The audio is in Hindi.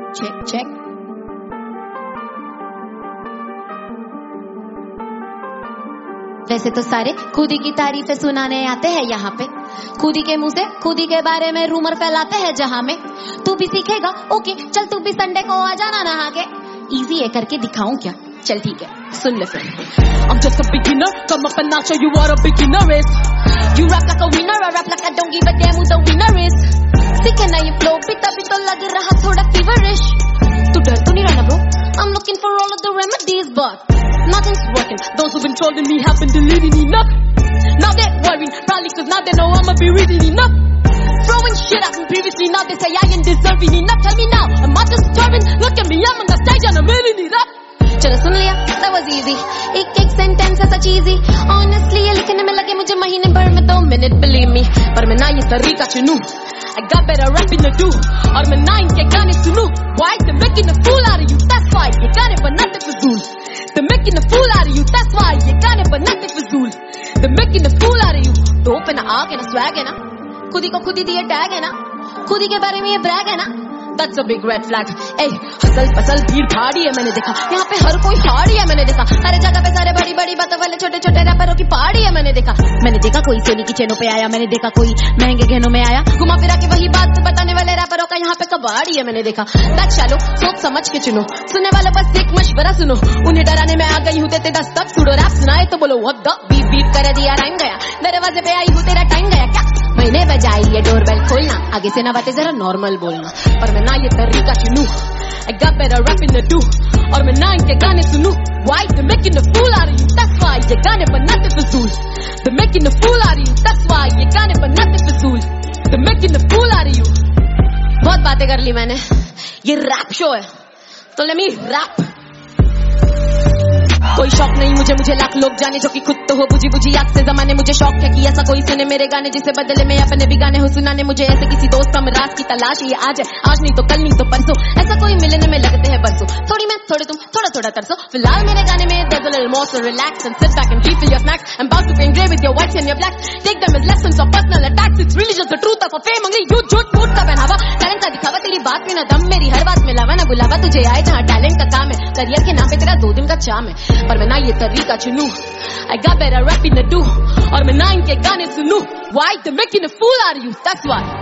check. वैसे तो सारे खुदी की तारीफें सुनाने आते हैं यहाँ पे, खुदी के मुंह से खुदी के बारे में रूमर फैलाते हैं जहाँ में। तू भी सीखेगा? ओके चल, तू भी संडे को आ जाना नहा के। इजी है करके दिखाऊं क्या? चल ठीक है, सुन ले फिर। I'm just a beginner, come up and I'll show you what a beginner is. You rap like a winner, I rap like I don't give a damn who the winner is. सीखे ना ये flow भी तभी तो लग रहा थोड़ा feverish. तू डर तो नहीं रहा bro? I'm looking for all of the remedies but nothing's working. Those who've been trolling me have been deleting enough. Now they're worrying, probably cause now they know I'ma be reading enough. Throwing shit at me previously, now they say I ain't deserving enough. Tell me now, am I disturbing? Look at me, I'm on the stage and I'm really it up. चलो सुन लिया, that was easy. एक सेंटेंस ऐसा चीज़ी, honestly ये लिखने में लगे मुझे महीने भर में 2 मिनट, believe me. पर मैं ना ये तरीका चुनूं, I got better rapping to do. और मैं ना इनके गाने सुनूं. Why they making a fool out of you? That's why ये गाने बनाते फजूल. They making a fool out of you. That's why ये गाने बनाते फजूल. They making a fool out of you. तो पे ना आग है ना swag है ना, खुदी को खुदी दिए टैग है ना, खुदी के बारे में ये ब्रैग है ना. That's a big red flag. Hey, हसल पसल भीड़ भाड़ी है मैंने देखा, यहाँ पे हर कोई हाड़ी है मैंने देखा, हर जगह पे सारे बड़ी बड़ी बातों वाले छोटे छोटे रैपरों की पहाड़ी है मैंने देखा कोई सोनी की चेनों पे आया, मैंने देखा कोई महंगे गहनों में आया, घुमा फिरा के वही बात बताने वाले रैपरों का यहाँ पे कबाड़ी है मैंने देखा. That's shallow, सोच समझ के चुनो, सुनने वालों बस एक मशवरा सुनो, उन्हें डराने में आ गई हूँ तेरे 10 तक, सुडो रैप सुनाए तो बोलो what the बीप बीप कर दिया राइम गया, दरवाजे पे आई हूँ तेरा टाइम गया क्या, मैंने बजाई ये डोरबेल खोलना, आगे से ना बातें जरा नॉर्मल बोलना. पर मैं ना ये तरीका चुनूं, I got better rapping to do. और मैं ना इनके गाने सुनूं. Why they making a fool out of you? That's why ये गाने बनाते फजूल. They making a fool out of you. That's why ये गाने बनाते फजूल. They making a fool out of you. बहुत बातें कर ली मैंने, ये रैप शो है तो let me rap. कोई शौक नहीं मुझे लाख लोग जाने, जो कि खुद तो हो बुझी बुझी आग से जमाने. मुझे शौक है कि ऐसा कोई सुने मेरे गाने, जिसे बदले में अपने भी गाने हो सुनाने. मुझे ऐसे किसी दोस्त का राज की तलाश, ये आज है आज नहीं तो कल नहीं तो परसों, ऐसा कोई मिलने में लगते हैं बरसों. थोड़ी मैं थोड़े तुम थोड़ा थोड़ा तरसो. फिलहाल मेरे गाने में there's a little more, so relax and sit back and refill your snacks. I'm about to be engraved with your whites and your blacks. Take them as lessons of personal attacks. It's really just the truth of a fame. only you झूठ मूठ का पहनावा, टैलेंट का दिखावा, तेरी बात में ना दम, मेरी हर बात में लावा ना बुलावा. तुझे आए जहाँ टैलेंट का काम है, करियर के नाम पे तेरा 2 दिन का चाम है. पर मैं ना ये तरीका चुनूं, I got better rapping to do. और मैं ना इनके गाने सुनूं. Why they making a fool out of you? That's why